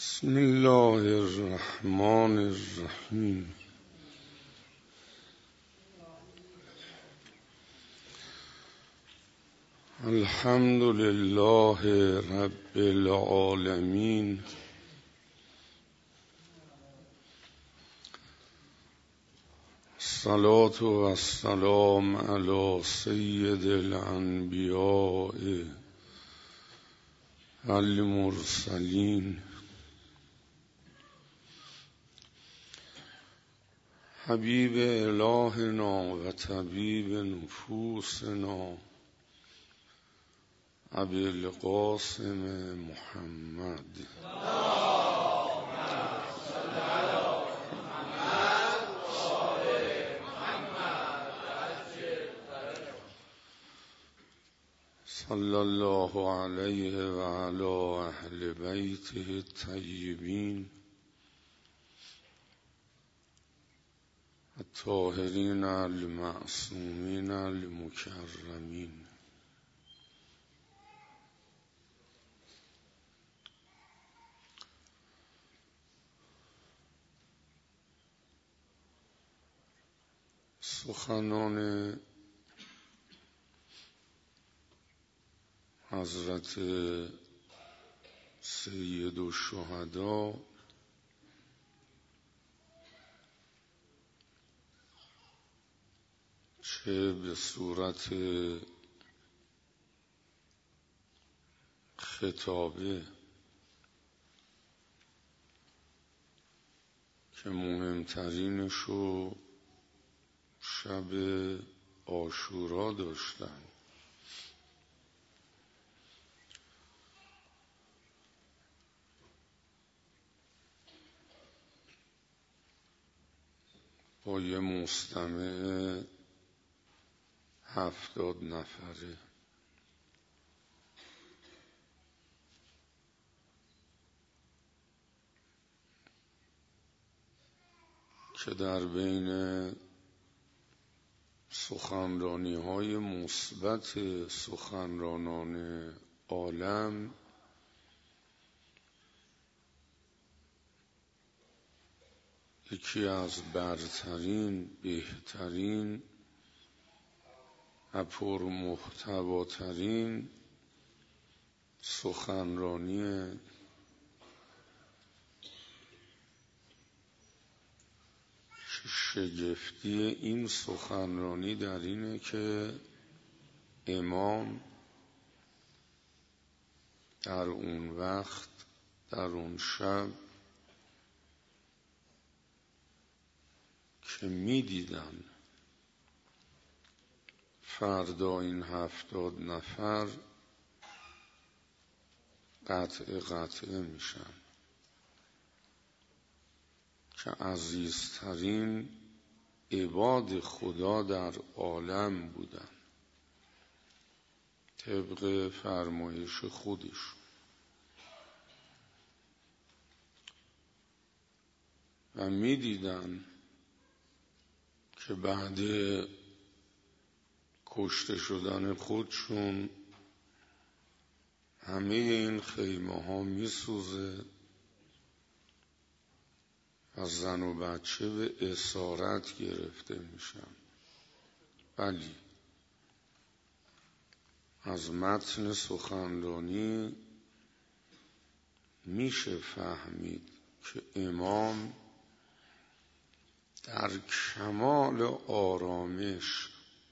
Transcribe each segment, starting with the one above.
بسم الله الرحمن الرحیم. الحمد لله رب العالمین. الصلاة و السلام علی سید الانبیاء المرسلین حبیب الهنا و طبیب نفوسنا ابی القاسم محمد صلی الله علیه و علی اهل بیته الطیبین الطاهرین المعصومین المکرمین. سخنان حضرت سید الشهدا چه به صورت خطابه که مهمترینشو شب عاشورا داشتن، با یه مستمع 70 نفره که در بین سخنرانی‌های مثبت سخنرانان عالم یکی از برترین، بهترین و پرمحتواترین سخنرانی شگفتی این سخنرانی در اینه که امام در اون وقت، در اون شب که می دیدن فردا این 70 نفر قطعه میشن که عزیزترین عباد خدا در عالم بودن طبق فرمایش خودشون و می دیدن که بعد کشته شدن خودشون همه این خیمه ها می سوزه و زن و بچه به اسارت گرفته میشن. ولی از متن سخنرانی میشه فهمید که امام در کمال آرامش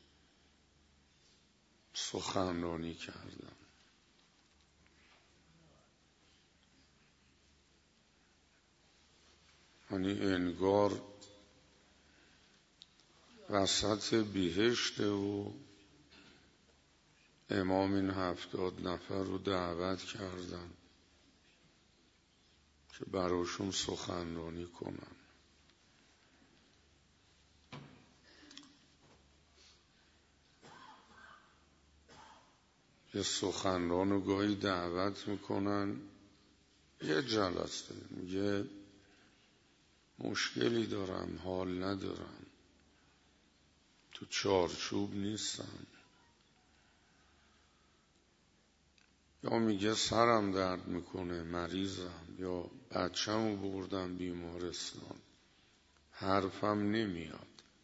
سخنرانی کردن. یعنی انگار وسط بهشت و امام این 70 نفر رو دعوت کردن که براشون سخنرانی کنن. یه سخنران رو گاهی دعوت میکنن یه جلسه، میگه مشکلی دارم، حال ندارم، تو چارچوب نیستم. یا میگه سرم درد میکنه، مریضم، یا بچه‌مو بردم بیمارستان، حرفم نمیاد.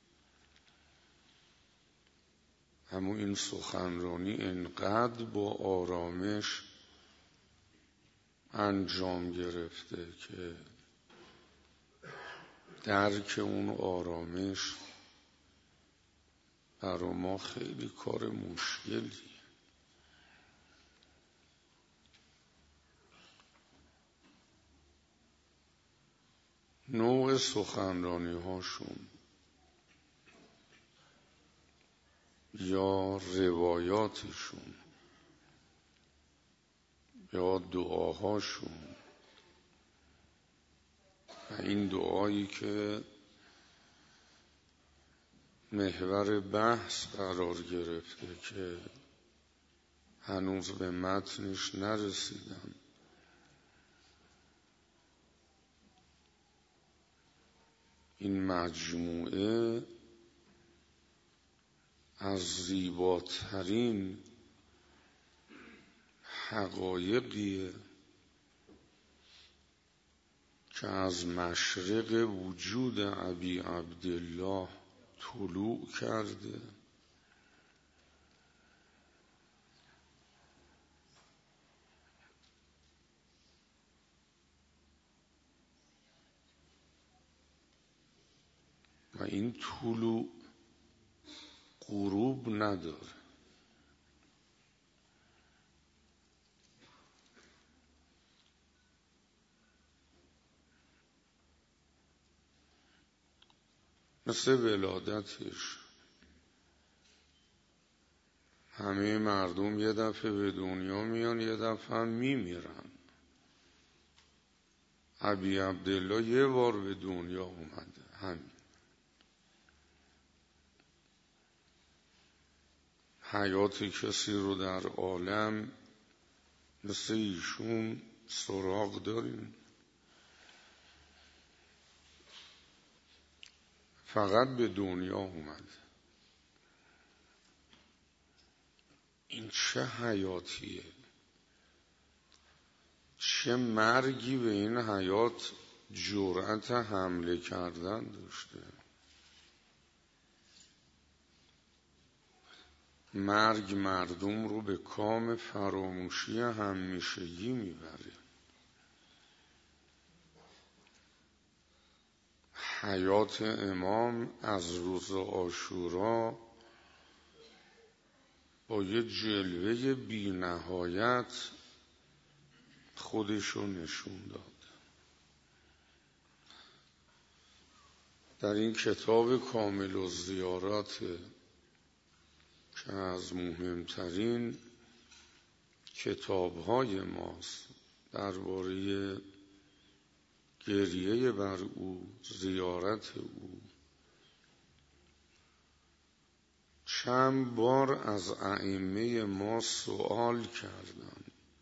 اما این سخنرانی انقدر با آرامش انجام گرفته که درک اون آرامش برای ما خیلی کار مشکلیه. نوع سخنرانی هاشون یا روایاتشون یا دعاهاشون و این دعایی که محور بحث قرار گرفته که هنوز به متنش نرسیدم، این مجموعه از زیباترین حقایقیه که از مشرق وجود ابی عبدالله طلوع کرده و این طلوع غروب نداره. مثل ولادتش همه مردم یه دفعه به دنیا میان، یه دفعه هم میمیرن. ابی عبدالله یه بار به دنیا اومده، همین. حیات کسی رو در عالم مثل ایشون سراغ داریم؟ فقط به دنیا اومده. این چه حیاتیه، چه مرگی به این حیات جرأت حمله کردن داشته. مرگ مردم رو به کام فراموشی همیشگی میبره. حیات امام از روز عاشورا با یه جلوه بی نهایت خودشو نشون داد. در این کتاب کامل الزیارات که از مهمترین کتاب‌های ماست درباره گریه بر او، زیارت او، چند بار از ائمه ما سوال کردم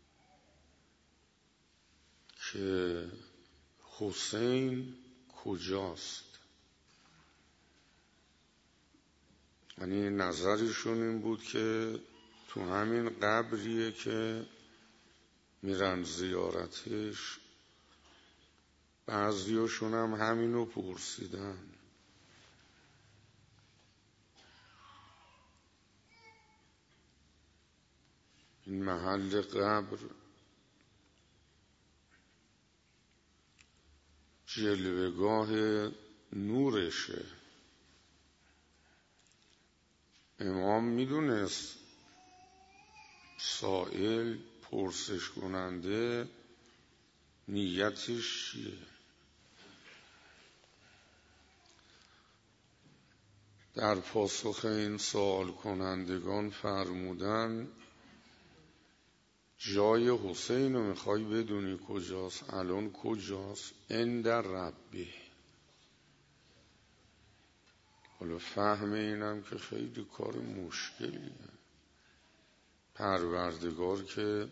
که حسین کجاست؟ یعنی نظرشون این بود که تو همین قبریه که میرن زیارتش. بعضیاشون هم همینو پرسیدن. این محل قبر جلوه‌گاه نورشه. امام میدونست سائل پرسش کننده نیتش چیه. در پاسخ این سوال کنندگان فرمودن جای حسین رو میخوای بدونی کجاست؟ الان کجاست؟ عند ربه. حالا فهم اینم که خیلی کار مشکلیه. پروردگار که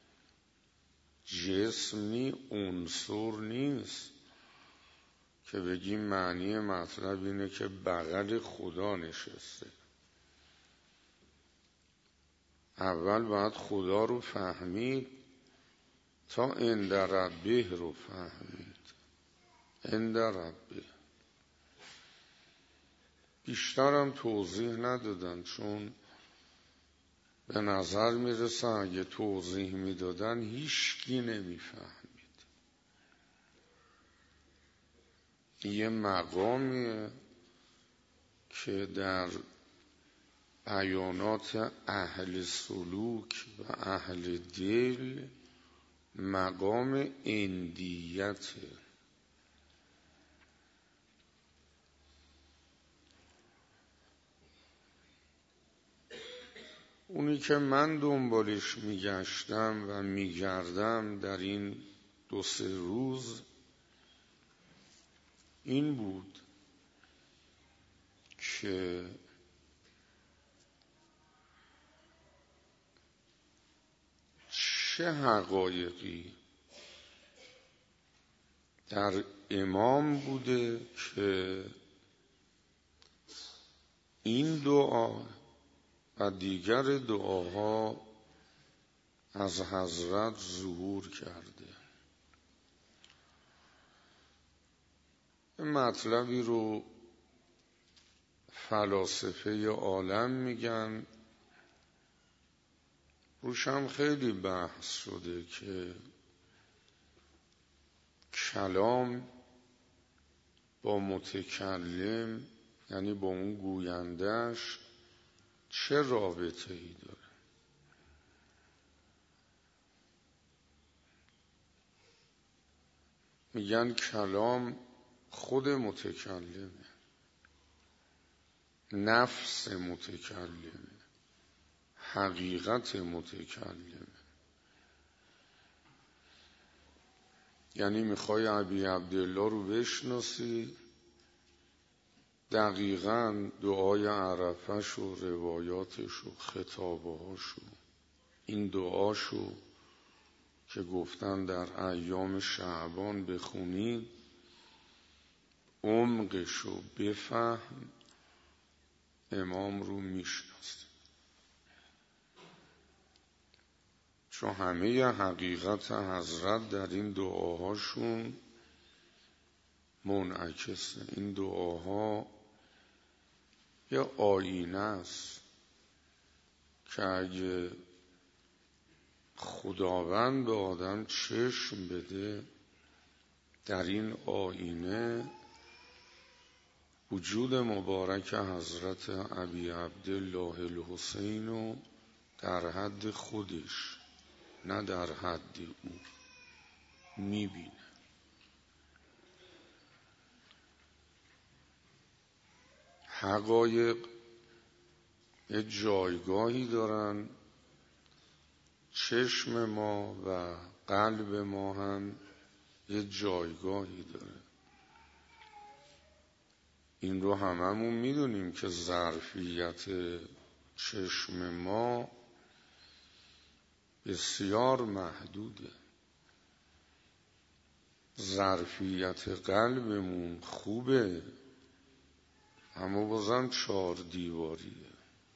جسم نی، عنصر نیست که بگیم معنی مطلب اینه که بغل خدا نشسته. اول باید خدا رو فهمید تا عند ربه رو فهمید. عند ربه بیشترم توضیح ندادن، چون به نظر میرسه اگه توضیح میدادن هیچکی نمیفهمید. یه مقامیه که در بیانات اهل سلوک و اهل دل مقام اندیته. اونی که من دنبالش میگشتم و میگردم در این 2-3 روز این بود که چه حقایقی در امام بوده که این دعا و دیگر دعاها از حضرت ظهور کرده. مطلبی رو فلاسفه عالم میگن، روشم خیلی بحث شده که کلام با متکلم، یعنی با اون گویندش، چه رابطه ای داره. میگن کلام خود متکلمه، نفس متکلمه، حقیقت متکلمه. یعنی میخوای ابی عبدالله رو بشناسی، دقیقاً دعای عرفش و روایاتش و خطابهاش و این دعاشو که گفتن در ایام شعبان بخونید، عمقشو بفهم، امام رو میشناسی. چون همه حقیقت حضرت در این دعاهاشون منعکسه. این دعاها یه آینه است که اگه خداوند به آدم چشم بده، در این آینه وجود مبارک حضرت ابی عبدالله الحسین رو در حد خودش، نه در حد او، میبینه. حقایق یه جایگاهی دارن، چشم ما و قلب ما هم یه جایگاهی داره. این رو هممون میدونیم که ظرفیت چشم ما بسیار محدوده. ظرفیت قلبمون خوبه، اما بازم 4 دیواریه.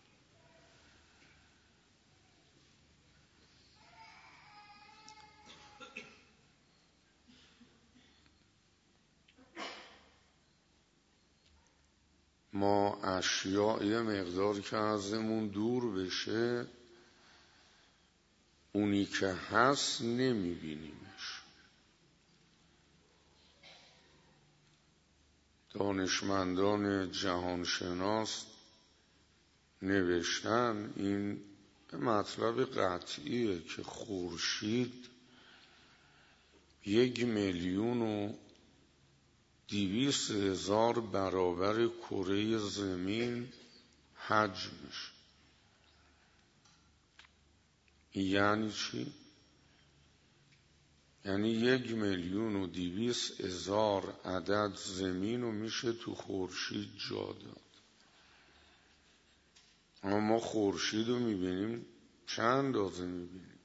ما اشیاء یه مقدار که ازمون دور بشه، اونی که هست نمیبینیمش. دانشمندان جهانشناس نوشتن این مطلب قطعیه که خورشید 1,200,000 برابر کره زمین حجمش. یعنی چی؟ یعنی 1,200,000 عدد زمین رو میشه تو خورشید جا داد. اما ما خورشید رو میبینیم چند اندازه میبینیم؟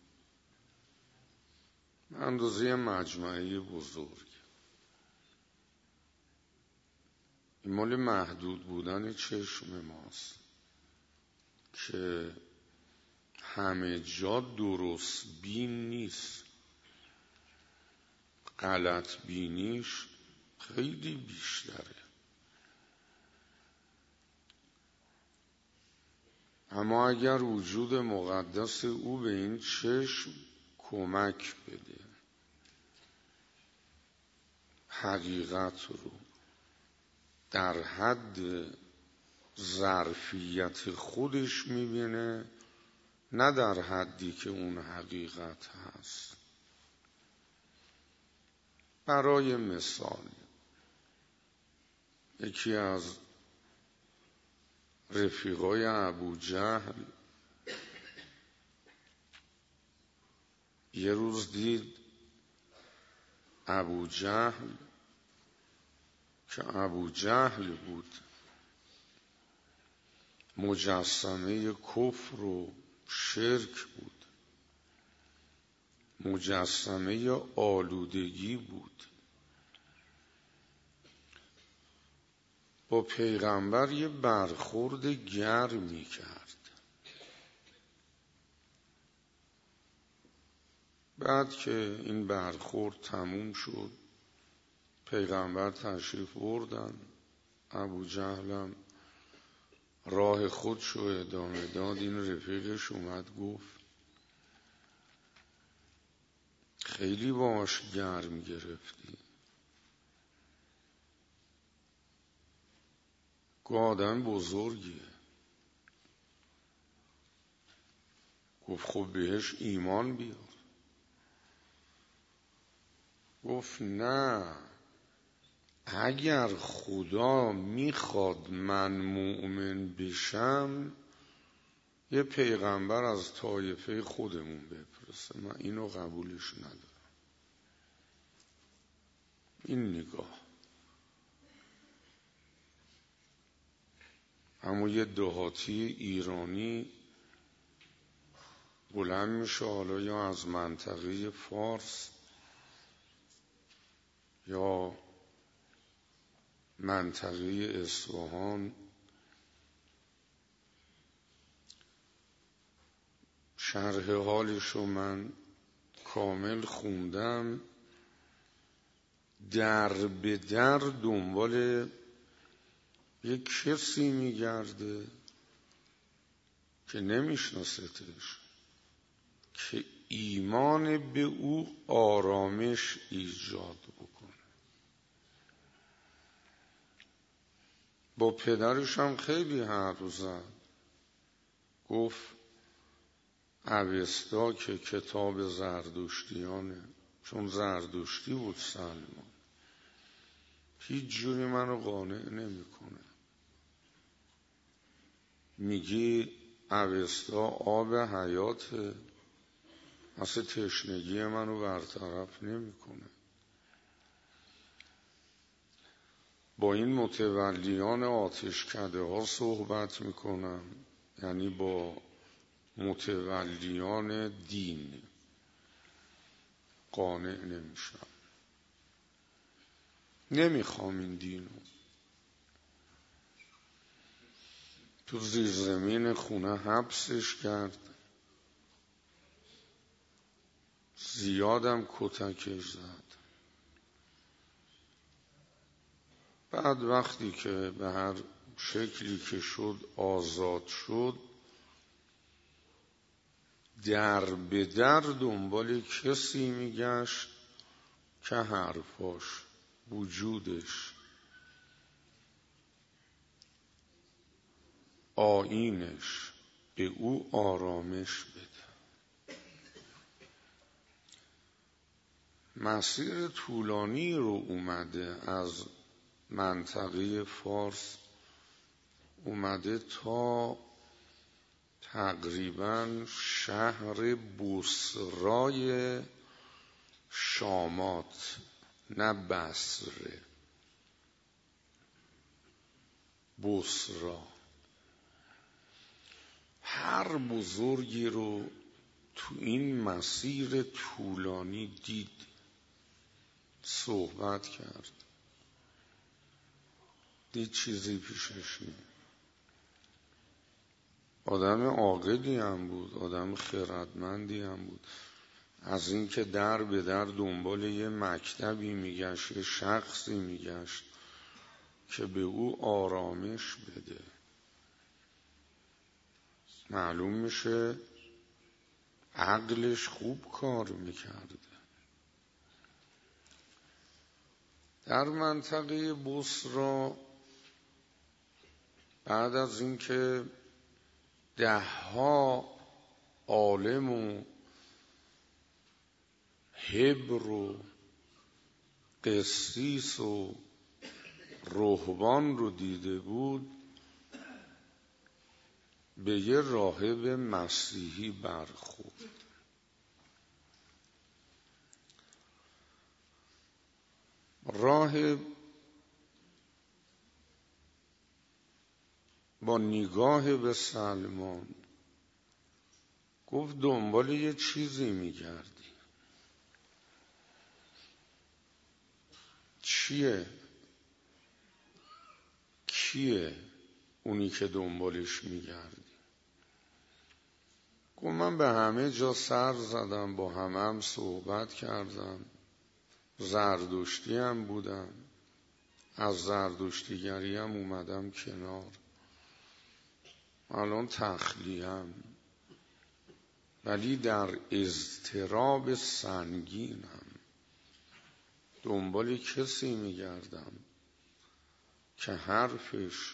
اندازه مجموعه بزرگ. این مال محدود بودن چشم ماست که همه جا درست بین نیست، غلط بینیش خیلی بیشتره. اما اگر وجود مقدس او به این چشم کمک بده، حقیقت رو در حد ظرفیت خودش میبینه، نه در حدی که اون حقیقت هست. برای مثال یکی از رفیقای ابوجهل یه روز دید ابوجهل که ابوجهل بود مجسمه کفر و شرک بود، مجسمه آلودگی بود. با پیغمبر یه برخورد گرمی کرد. بعد که این برخورد تموم شد، پیغمبر تشریف بردن، ابوجهلم راه خودشو ادامه داد. این رفیقش اومد گفت خیلی باهاش گرم گرفتی. آدم بزرگیه. گفت خب بهش ایمان بیار. گفت نه، اگر خدا میخواد من مؤمن بشم یه پیغمبر از طایفه خودمون بفرسته، من اینو قبولش ندارم. این نگاه. اما یه دهاتی ایرانی بلند میشه، حالا یا از منطقه فارس یا منطقه اصفهان، شرح حالشو من کامل خوندم، در به در دنبال یک کسی میگرده که نمیشناستش، که ایمان به او آرامش ایجاد بکنه. با پدرش هم خیلی حرف زد. گفت اوستا که کتاب زردشتیانه، چون زردشتی بود سلمان، هیچ جوری منو قانع نمیکنه. میگی اوستا آب حیاته، اصلا تشنگی منو برطرف نمیکنه. با این متولیان آتشکده ها صحبت میکنم، یعنی با متولیان دین، قانع نمیشم. نمیخوام این دینو. تو زیرزمین خونه حبسش کرد، زیادم کتکش زد. بعد وقتی که به هر شکلی که شد آزاد شد، در به در دنبال کسی میگشت که حرفاش، وجودش، آیینش به او آرامش بده. مسیر طولانی رو اومده از منطقه فارس، اومده تا تقریبا شهر بصرای شامات، نه بصره، بصرا. هر بزرگی رو تو این مسیر طولانی دید، صحبت کرد، دید چیزی پیشش نیست. آدم عاقلی هم بود، آدم خردمندی هم بود. از این که در به در دنبال یه مکتبی میگشت، یه شخصی میگشت که به او آرامش بده، معلوم میشه عقلش خوب کار میکرده. در منطقه بصرا بعد از اینکه 10 عالم و حبر و قسیس و رهبان رو دیده بود، به یه راهب مسیحی برخورد. راهب با نگاه به سلمان گفت دنبال یه چیزی میگردی. چیه؟ کیه اونی که دنبالش میگردی؟ گفت من به همه جا سر زدم، با همه صحبت کردم، زردشتی هم بودم، از زردشتیگری هم اومدم کنار، الان تخلیم، ولی در اضطراب سنگینم، دنبال کسی میگردم که حرفش،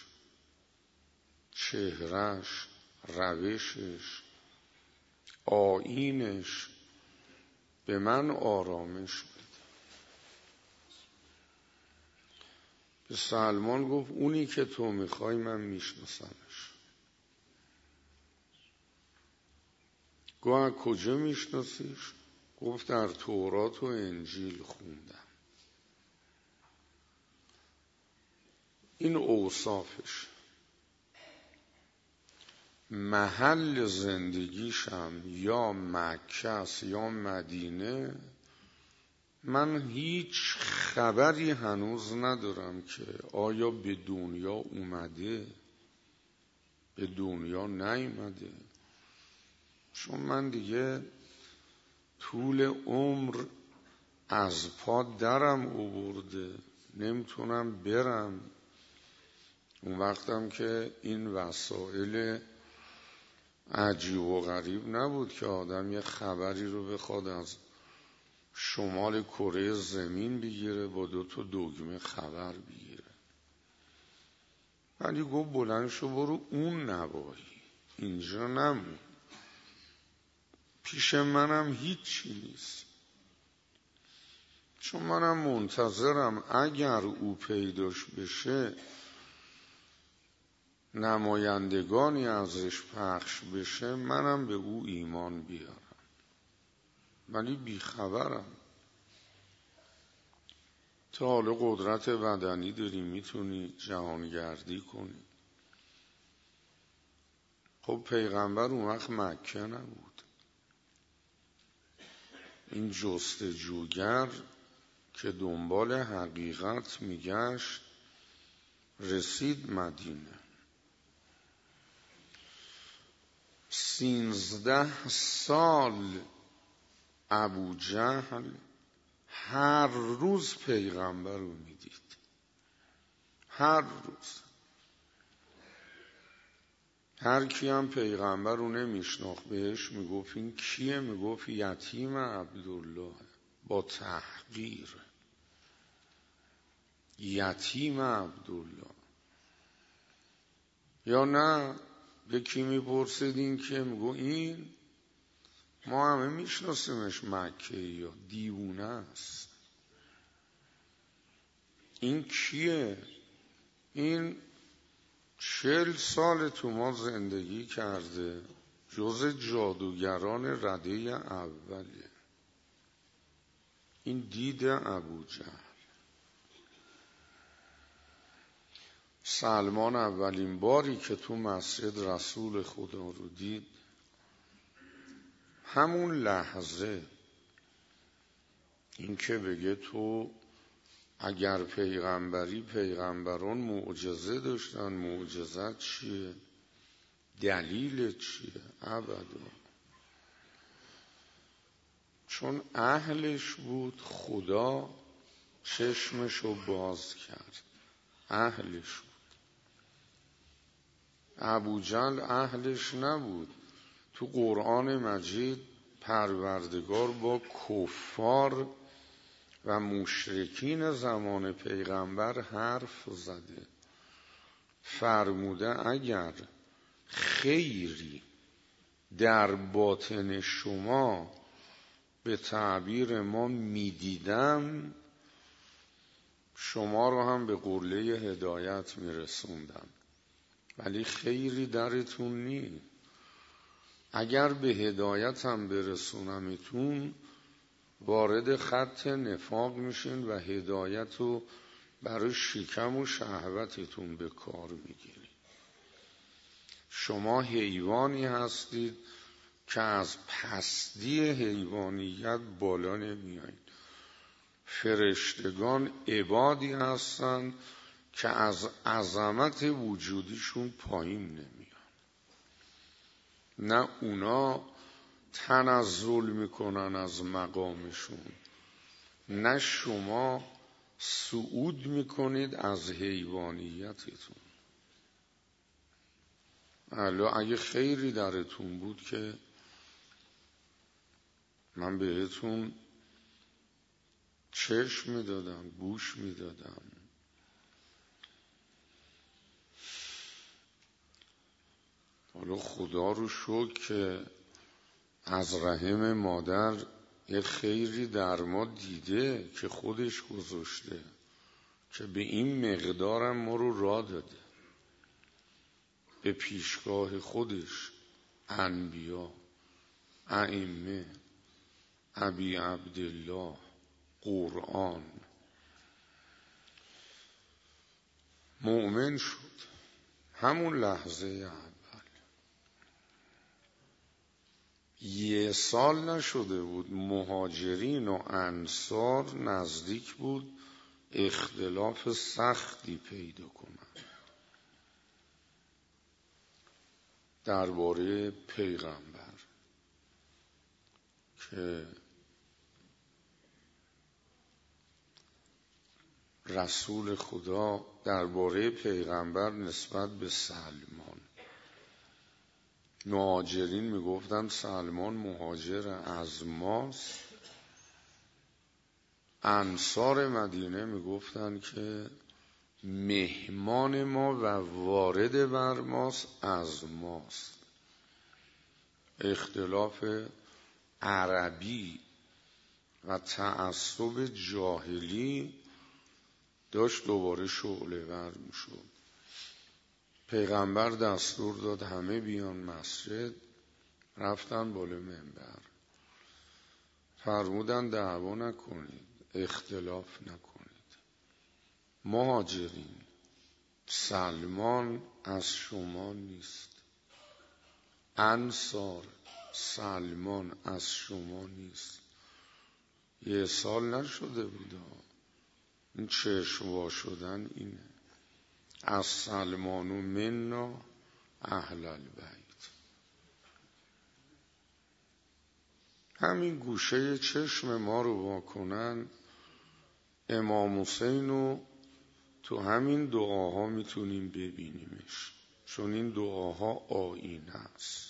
چهرش، روشش، آیینش به من آرامش بده. به سلمان گفت اونی که تو میخوای من میشناسمش. گفت کجا میشناسیش؟ گفت در تورات و انجیل خوندم. این اوصافش. محل زندگیشم یا مکه است یا مدینه. من هیچ خبری هنوز ندارم که آیا به دنیا اومده، به دنیا نیامده، چون من دیگه طول عمر از پا درم آورده، نمیتونم برم. اون وقتم که این وسایل عجیب و غریب نبود که آدم یه خبری رو بخواد از شمال کره زمین بگیره، با 2 دگمه خبر بگیره. ولی گفت بلند شو برو اون نواحی، اینجا نمون، پیش منم هیچی نیست. چون منم منتظرم اگر او پیداش بشه، نمایندگانی ازش پخش بشه، منم به او ایمان بیارم، ولی بیخبرم. تا حالا قدرت بدنی داری، میتونی جهانگردی کنی. خب پیغمبر اون وقت مکه نبود. این جستجوگر که دنبال حقیقت میگشت رسید مدینه. 13 سال ابوجهل هر روز پیغمبر رو میدید، هر روز. هر کی هم پیغمبر رو نمیشناخت بهش میگفت این کیه؟ میگفت یتیم عبدالله، با تحقیر. یتیم عبدالله. یا نه یکی میپرسید این که میگو این ما همه میشناسیمش، مکه یا دیوونه است. این کیه؟ این 40 سال تو ما زندگی کرده، جز جادوگران رده اوله. این دید ابوجهل. سلمان اولین باری که تو مسجد رسول خدا رو دید، همون لحظه این که بگه تو اگر پیغمبری، پیغمبران معجزه داشتن، معجزت چیه؟ دلیل چیه؟ ابدا. چون اهلش بود خدا چشمشو باز کرد. اهلش بود. ابوجهل اهلش نبود. تو قرآن مجید پروردگار با کفار و مشرکین زمان پیغمبر حرف زده، فرموده اگر خیری در باطن شما به تعبیر ما میدیدم شما رو هم به قله هدایت میرسوندم، ولی خیری درتون نی. اگر به هدایت هم برسونمتون وارد خط نفاق میشین و هدایت رو برای شکم و شهوتتون به کار میگیرید. شما حیوانی هستید که از پستی حیوانیت بالا نمیایید. فرشتگان عبادی هستند که از عظمت وجودیشون پایین نمیان. نه اونا تنزل میکنن از مقامشون، نه شما صعود میکنید از حیوانیتتون. اگه خیری درتون بود که من بهتون چشم میدادم، گوش میدادم. حالا خدا رو شکر که از رحم مادر یه خیری در ما دیده که خودش گذاشته، که به این مقدارم ما رو راه داده. به پیشگاه خودش انبیا، ائمه، ابی عبدالله، قرآن مؤمن شد. همون لحظه اول. 1 سال نشده بود مهاجرین و انصار نزدیک بود اختلاف سختی پیدا کنند درباره پیغمبر، که رسول خدا درباره پیغمبر نسبت به سلمان، مهاجرین میگفتن سلمان مهاجر از ماست، انصار مدینه میگفتن که مهمان ما و وارد بر ماست از ماست. اختلاف عربی و تعصب جاهلی داشت دوباره شعله ور میشد. پیغمبر دستور داد همه بیان مسجد. رفتن بالا منبر، فرمودن دعوا نکنید، اختلاف نکنید. مهاجرین، سلمان از شما نیست. انصار، سلمان از شما نیست. 1 سال نشده بود. این چشم وا شدن اینه. از سلمان و منا اهل البیت. همین گوشه چشم ما رو واکنن، امام حسین رو تو همین دعاها میتونیم ببینیمش، چون این دعاها آیینه است.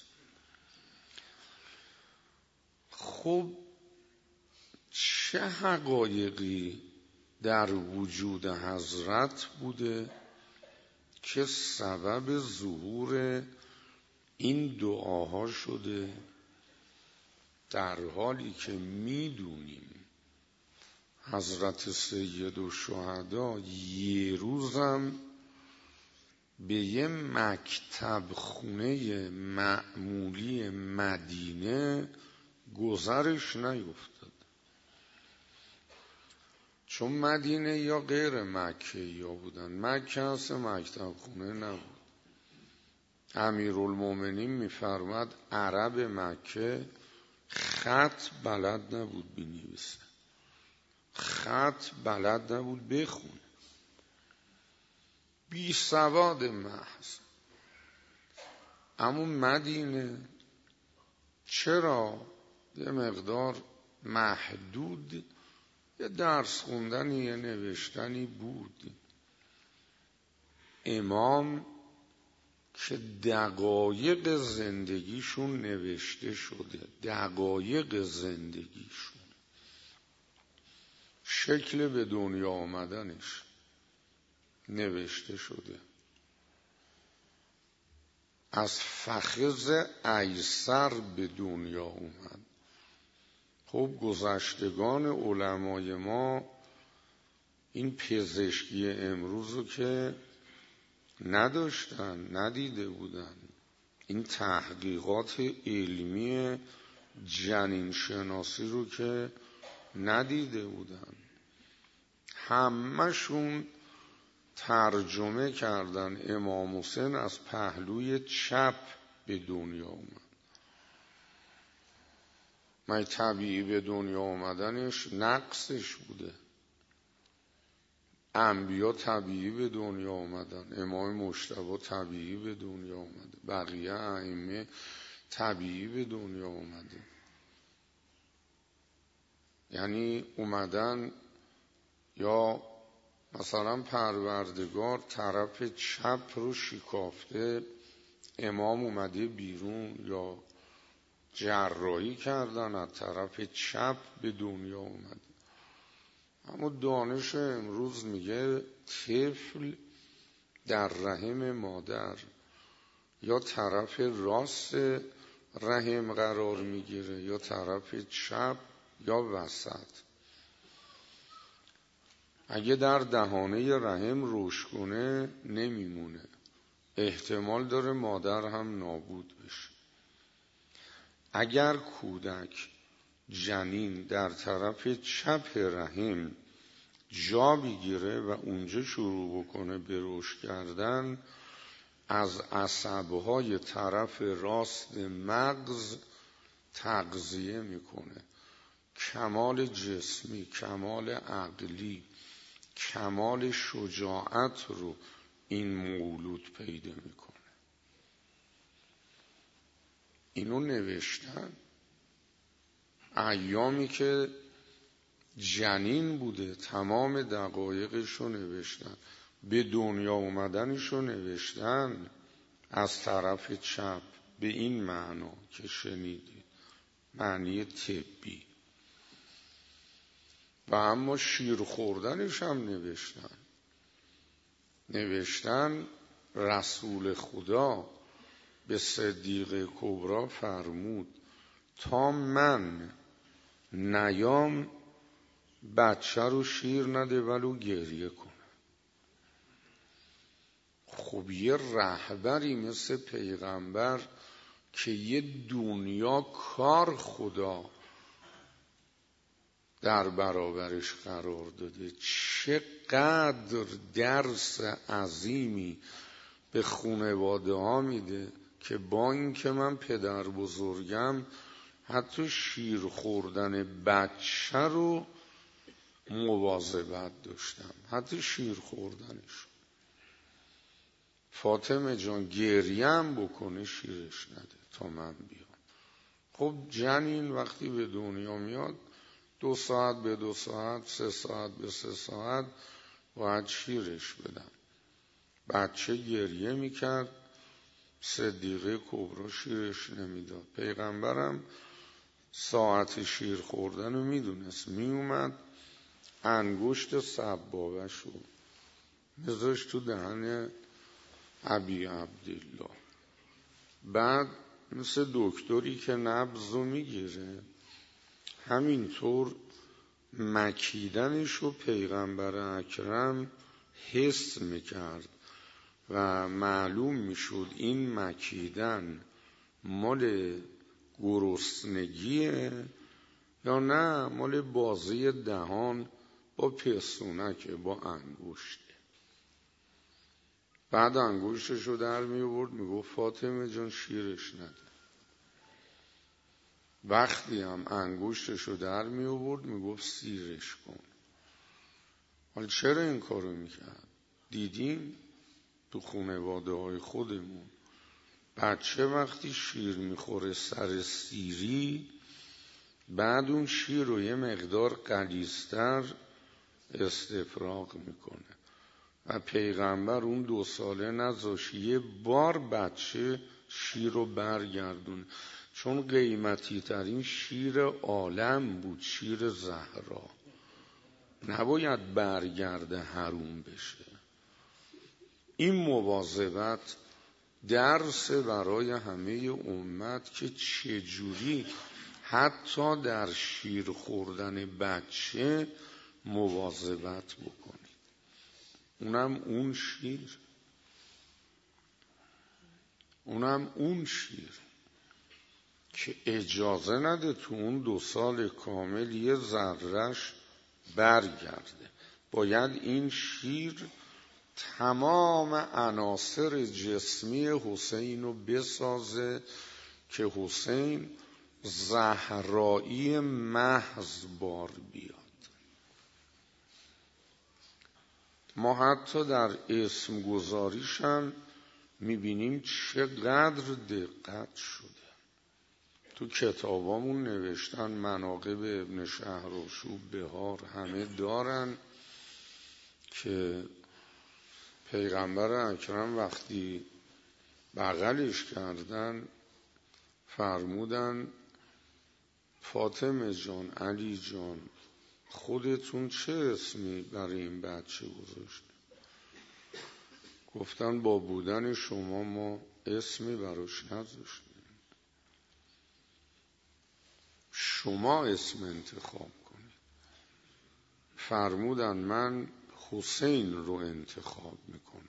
خب چه حقایقی در وجود حضرت بوده که سبب ظهور این دعاها شده، در حالی که میدونیم حضرت سید الشهدا 1 روزم به یه مکتب خونه معمولی مدینه گذرش نیفتاد. چون مدینه یا غیر مکه یا بودن. مکه هست مکتب خونه نبود. امیرالمومنین میفرماد عرب مکه خط بلد نبود بنویسه، خط بلد نبود بخونه، بی سواد محض. اما مدینه چرا یه مقدار محدود یه درس خوندنی یه نوشتنی بود. امام که دقایق زندگیشون نوشته شده، دقایق زندگیشون، شکل به دنیا آمدنش نوشته شده. از فخذ ایسر به دنیا اومد. خب گذشتگان علمای ما این پزشکی امروز رو که نداشتن، ندیده بودن، این تحقیقات علمی جنین شناسی رو که ندیده بودن. همه‌شون ترجمه کردن امام حسین از پهلوی چپ به دنیا اومد. من طبیعی به دنیا آمدنش نقصش بوده. انبیا طبیعی به دنیا آمدن، امام مجتبی طبیعی به دنیا آمده، بقیه ائمه طبیعی به دنیا آمده. یعنی اومدن یا مثلا پروردگار طرف چپ رو شکافته، امام اومده بیرون، یا جراحی کردن از طرف چپ به دنیا اومده. اما دانش امروز میگه طفل در رحم مادر یا طرف راست رحم قرار میگیره یا طرف چپ یا وسط. اگه در دهانه رحم رشد کنه نمیمونه، احتمال داره مادر هم نابود بشه. اگر کودک جنین در طرف چپ رحم جا بگیره و اونجا شروع بکنه به رشد کردن، از عصبهای طرف راست مغز تغذیه میکنه، کمال جسمی، کمال عقلی، کمال شجاعت رو این مولود پیدا میکنه. اینو نوشتن ایامی که جنین بوده، تمام دقایقشو نوشتن، به دنیا اومدنشو نوشتن از طرف چپ به این معنا که شنیدید، معنی طبی. و اما شیر خوردنش هم نوشتن رسول خدا به صدیقه کبرا فرمود تا من نیام بچه رو شیر نده ولو گریه کنه. خب یه رهبری مثل پیغمبر که یه دنیا کار خدا در برابرش قرار داده، چقدر درس عظیمی به خانواده ها میده که با اینکه من پدر بزرگم حتی شیر خوردن بچه رو مواظبت داشتم، حتی شیر خوردنش. فاطمه جان گریه هم بکنه شیرش نده تا من بیام. خب جنین وقتی به دنیا میاد 2 ساعت به 2 ساعت، 3 ساعت به 3 ساعت باید شیرش بدم. بچه گریه میکرد، صدیقه کبرا شیرش نمیداد. پیغمبرم ساعت شیر خوردن رو میدونست، میومد انگشت سبابش رو میذاشت تو دهن ابی عبدالله، بعد مثل دکتری که نبض رو میگیره همینطور مکیدنش رو پیغمبر اکرم حس میکرد و معلوم میشد این مکیدن مال گرسنگیه یا نه مال بازی دهان با پستونکه، با انگشته. بعد انگشتش رو در می آورد میگفت فاطمه جان شیرش نده. وقتی هم انگشتش رو در می آورد میگفت سیرش کن. حالا چرا این کارو میکرد؟ دیدیم تو خانواده های خودمون بچه وقتی شیر میخوره سر سیری، بعد اون شیر رو یه مقدار غلیظ‌تر استفراغ میکنه و پیغمبر اون 2 ساله نذاشت یه بار بچه شیر رو برگردونه، چون قیمتی ترین شیر عالم بود، شیر زهرا، نباید برگرده حروم بشه. این مواظبت درس برای همه امت که چجوری حتی در شیر خوردن بچه مواظبت بکنید. اونم اون شیر که اجازه نده تو اون 2 سال کامل یه ذره‌اش برگرده. باید این شیر تمام عناصر جسمی حسین رو بسازه که حسین زهرایی محض بار بیاد. ما حتی در اسم گذاریش هم میبینیم چقدر دقت شده. تو کتابامون نوشتن، مناقب ابن شهرآشوب، بهار، همه دارن که پیغمبر اکرم وقتی بغلش کردن فرمودن فاطمه جان، علی جان، خودتون چه اسمی برای این بچه گذاشتید؟ گفتن با بودن شما ما اسمی براش نذاشتیم، شما اسم انتخاب کنید. فرمودن من حسین رو انتخاب میکنم.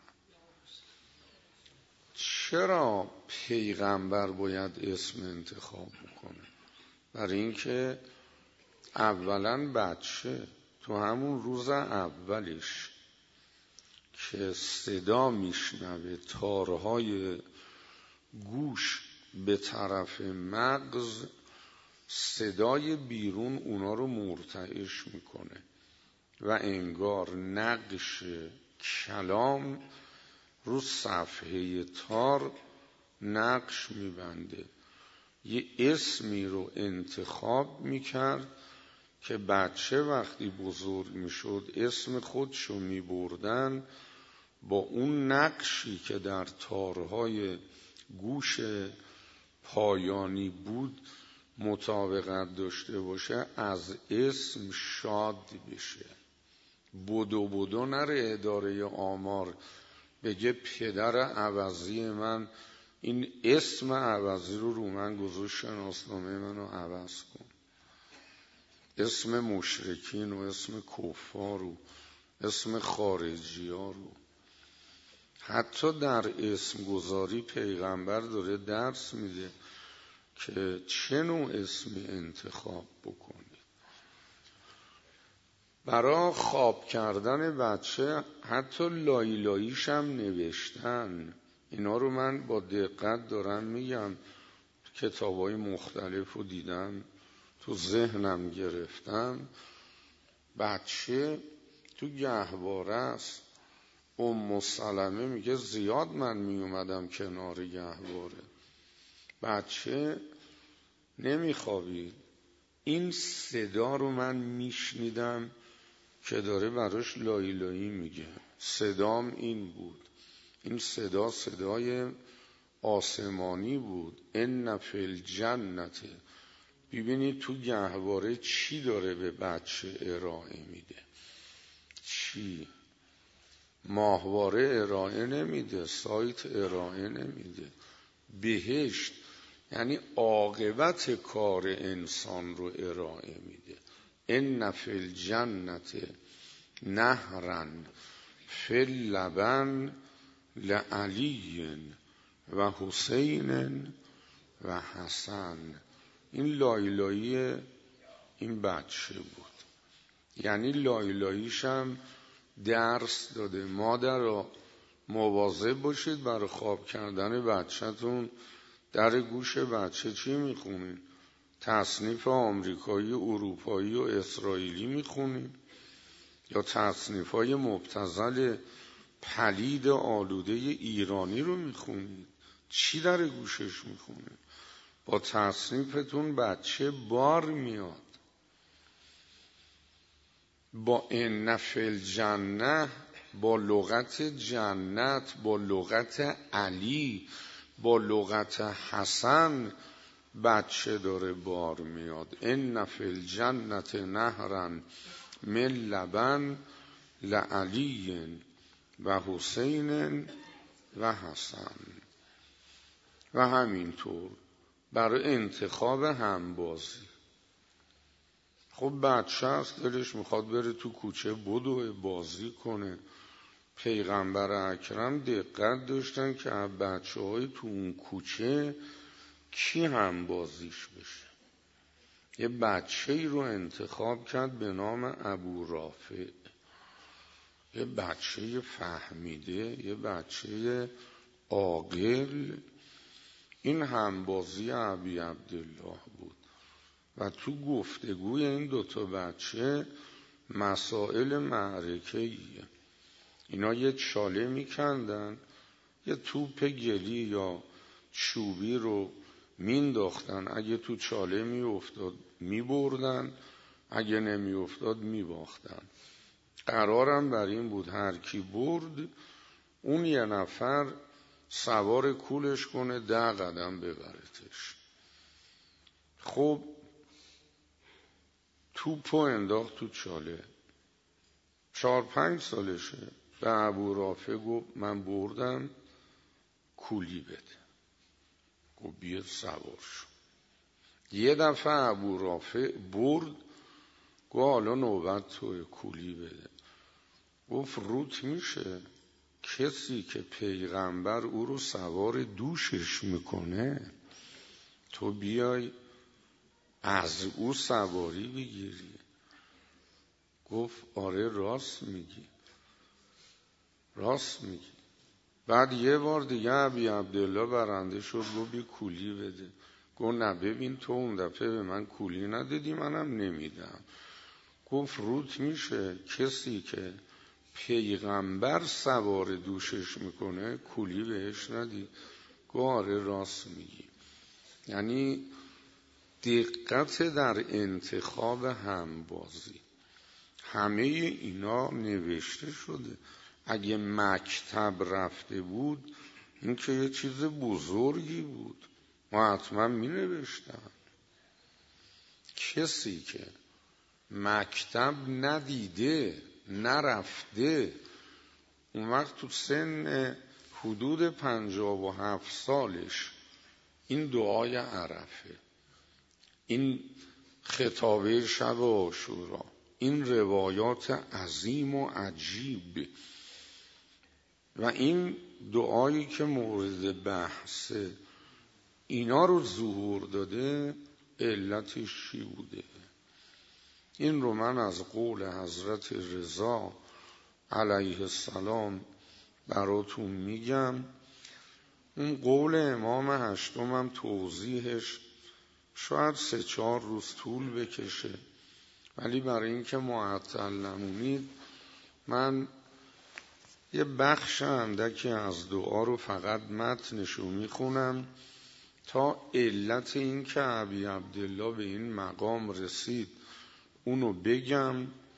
چرا پیغمبر باید اسم انتخاب بکنه؟ برای اینکه اولا بچه تو همون روز اولش که صدا میشنوه، تارهای گوش به طرف مغز صدای بیرون اونا رو مرتعش میکنه و انگار نقش کلام رو صفحه تار نقش میبنده. یه اسمی رو انتخاب میکرد که بچه وقتی بزرگ میشد اسم خودشو میبردن، با اون نقشی که در تارهای گوش پایانی بود مطابقت داشته باشه، از اسم شاد بشه. بدو نره اداره آمار بگه پدر عوضی من این اسم عوضی رو من گذاشت، شناسنامه منو عوض کن. اسم مشرکین و اسم کفار و اسم خارجی ها رو. حتی در اسم گذاری پیغمبر داره درس میده که چه نوع اسمی انتخاب بکنید. برای خواب کردن بچه حتی لایلاییش هم نوشتن. اینا رو من با دقت دارم میگم، کتابای مختلف رو دیدم، تو ذهنم گرفتم. بچه تو گهواره است. ام سلمه میگه زیاد من میومدم کنار گهواره، بچه نمیخوابید. این صدا رو من میشنیدم که داره براش لایلایی میگه. صدام این بود. این صدا صدای آسمانی بود. ان فی الجنت. ببینید تو گهواره چی داره به بچه ارائه میده. چی؟ ماهواره ارائه نمیده، سایت ارائه نمیده. بهشت یعنی عاقبت کار انسان رو ارائه میده. ان فی الجنت نهرا فی اللبن لعلی و حسین و حسن. این لایلایی این بچه بود. یعنی لایلاییشم درس داده. مادرها مواظب باشید برای خواب کردن بچه‌تون در گوش بچه چی میخونین؟ تصنیف آمریکایی، اروپایی و اسرائیلی میخونین یا تصنیف‌های مبتذل پلید آلوده ایرانی رو میخونید؟ چی در گوشش میخونه؟ با تصنیفتون بچه بار میاد. با ان فی الجنه، با لغت جنت، با لغت علی، با لغت حسن بچه داره بار میاد. ان فی الجنت نهرا من لبن لعلی و حسین و حسن. و همینطور برای انتخاب همبازی. خب بچه هست دلش میخواد بره تو کوچه بدوه بازی کنه. پیغمبر اکرم دقت داشتن که بچه های تو اون کوچه کی همبازیش بشه. یه بچه ای رو انتخاب کرد به نام ابو رافع. یه بچه فهمیده، یه بچه عاقل. این همبازی ابی عبدالله بود. و تو گفتگوی این دوتا بچه مسائل معرکه‌ایه. اینا یه چاله میکندن، یه توپ گلی یا چوبی رو مینداختن. اگه تو چاله میافتاد میبردن، اگه نمیافتاد میباختن. قرارم بر این بود هر کی برد اون یه نفر سوار کولش کنه 10 قدم ببرتش. خب توپو انداخت تو چاله. 4-5 سالشه. به ابو رافع گفت من بردم کولی بده. گفت بیا سوار شو. یه دفعه ابو رافع برد. گفت حالا نوبت توی کولی بده. گفت روت میشه کسی که پیغمبر او رو سوار دوشش میکنه تو بیای از او سواری بگیری؟ گفت آره راست میگی، راست میگی. بعد یه بار دیگه ابی عبدالله برنده شد. گفت بی کولی بده. گفت نه ببین تو اون دفعه به من کولی ندادی منم نمیدم. گفت روت میشه کسی که پیغمبر سوار دوشش میکنه کولی بهش ندی؟ گفت آره راست میگی. یعنی دقت در انتخاب همبازی. همه اینا نوشته شده. اگه مکتب رفته بود این که یه چیز بزرگی بود، ما حتما می نوشتن. کسی که مکتب ندیده نرفته اون وقت تو سن حدود 57 سالش این دعای عرفه، این خطابه شب عاشورا، این روایات عظیم و عجیب و این دعایی که مورد بحث اینا رو ظهور داده علتش چی بوده؟ این رو من از قول حضرت رضا علیه السلام براتون میگم. اون قول امام هشتمم توضیحش شاید 3-4 روز طول بکشه، ولی برای اینکه معطل نمونید من یه بخش اندکی از دعا رو فقط متنشو میخونم تا علت این که ابی عبدالله به این مقام رسید اونو بگم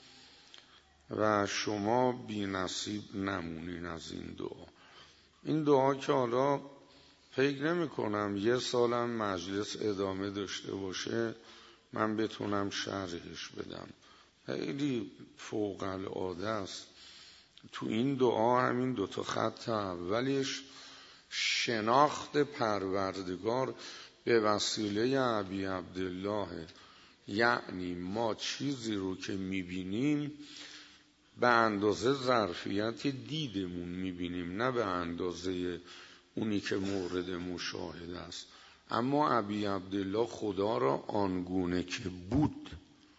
و شما بی نصیب نمونین از این دعا. این دعا که حالا فکر نمی کنم یه سالم مجلس ادامه داشته باشه من بتونم شرحش بدم. خیلی فوق العاده است. تو این دعا همین 2 خط اولش شناخت پروردگار به وسیله ابی عبدالله، یعنی ما چیزی رو که میبینیم به اندازه ظرفیت دیدمون میبینیم، نه به اندازه اونی که مورد مشاهده است. اما ابی عبدالله خدا را آنگونه که بود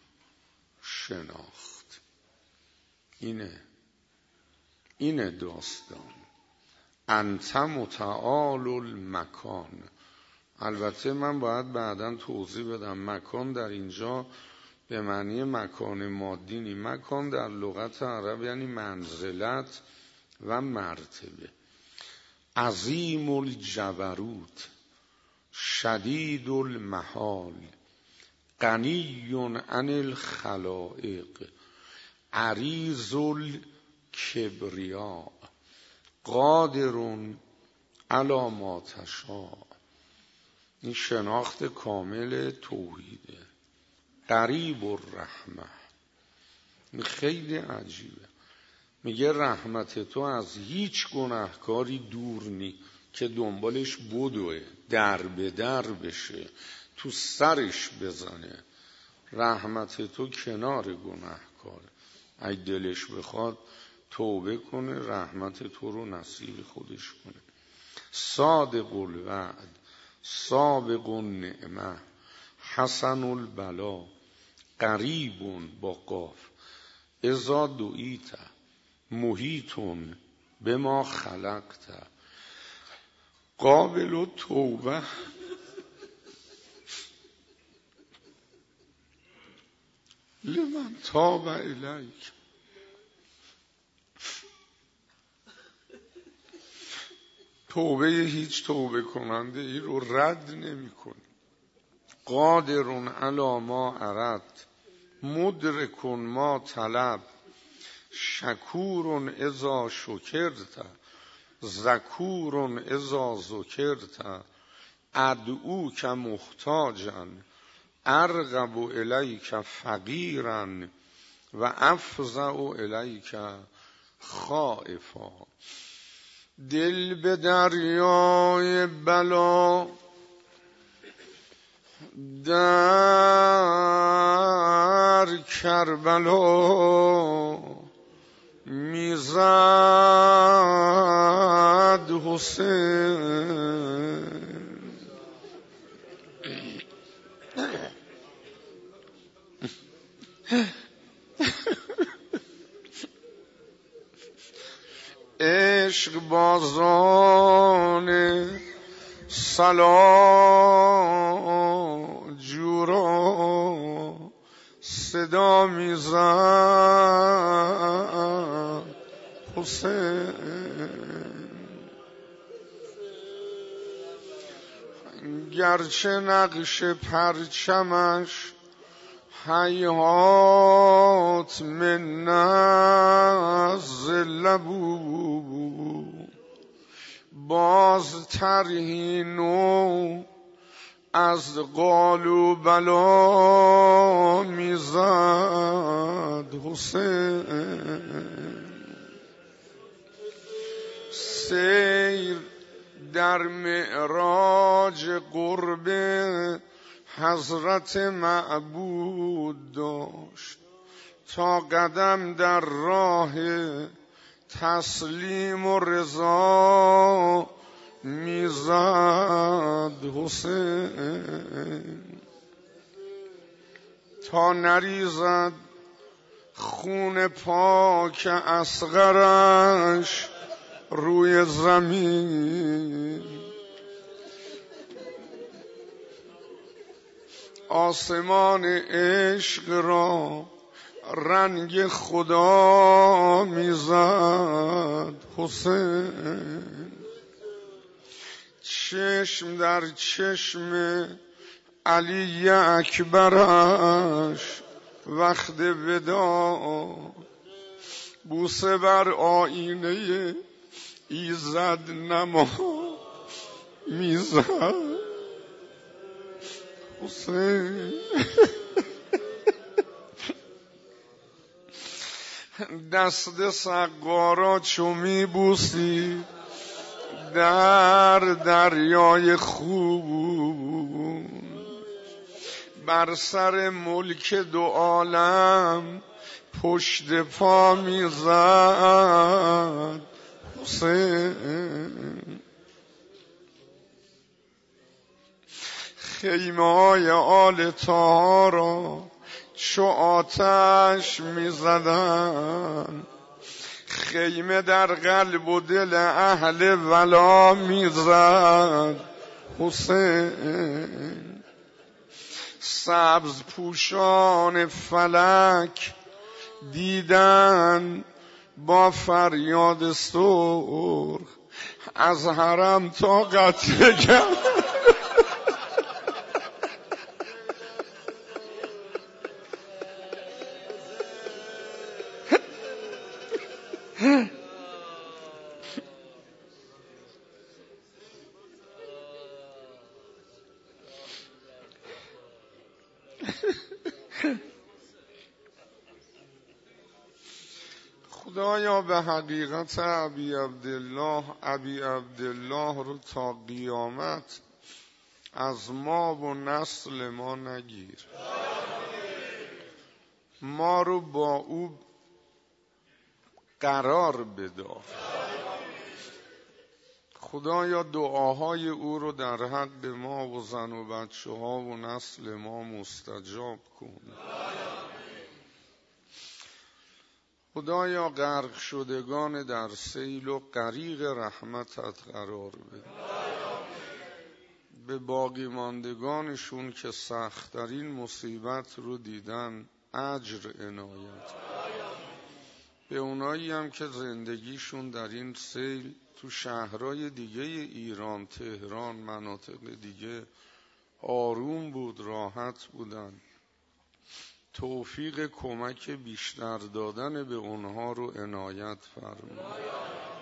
شناخت. اینه داستان. انت متعال المکان. البته من باید بعداً توضیح بدم مکان در اینجا به معنی مکان مادی نی. مکان در لغت عرب یعنی منزلت و مرتبه. عظیم الجبروت شدید المحال غنی عن الخلائق عریض الکبریا قادر علی ما تشاء. این شناخت کامل توحیده. قریب الرحمه. این خیلی عجیبه. میگه رحمت تو از هیچ گناهکاری دور نی که دنبالش بدوه، در به در بشه، تو سرش بزنه. رحمت تو کنار گناهکاره. اگه دلش بخواد توبه کنه، رحمت تو رو نصیب خودش کنه. صادق الوعد سابق النعمه حسن البلا قریب با قاف اذا دعیت محیط بما خلقت قابل التوبه لمن تاب الیک. توبه هیچ توبه کننده ای رو رد نمی کنی. قادر علی ما اردت مدرک ما طلب شکور اذا شکرت ذکور اذا ذکرت ادعوک محتاجا ارغب الیک فقیرا و افزع الیک خائفا. دل به دریای بلا در کربلا میزد حسین. عشق بازان صلا جورا صدا میزد حسین. گرچه نقش پرچمش هیهات من نزل بود باز طرحی نو از قال و بلا میزد حسین. سیر در معراج قرب حضرت معبود داشت تا قدم در راه تسلیم و رضا میزد حسین. تا نریزد خون پاک اصغرش روی زمین آسمان عشق را رنگ خدا میزد حسین. چشم در چشم علی اکبرش وقت وداع بوسه بر آینه ایزد نما میزد حسین. دست سقارا چو میبوسی در دریای خوب بر سر ملک دو عالم پشت پا میزد حسین. خیمه های آل طه را چو آتش میزدن خیمه در قلب و دل اهل ولا میزد حسین. سبز پوشان فلک دیدن با فریاد سرخ از حرم تا قطره گم. خدایا به حقیقت ابی عبدالله رو تا قیامت از ما و نسل ما نگیر. ما رو با او قرار بدار. خدایا دعاهای او رو در حق ما و زن و بچه ها و نسل ما مستجاب کن. خدایا غرق شدگان در سیل و غریق رحمتت قرار بده. به باقی ماندگانشون که سخت‌ترین مصیبت رو دیدن اجر عنایت. به اونایی هم که زندگیشون در این سیل تو شهرهای دیگه ایران، تهران، مناطق دیگه آروم بود، راحت بودن، توفیق کمک بیشتر دادن به اونها رو عنایت فرما.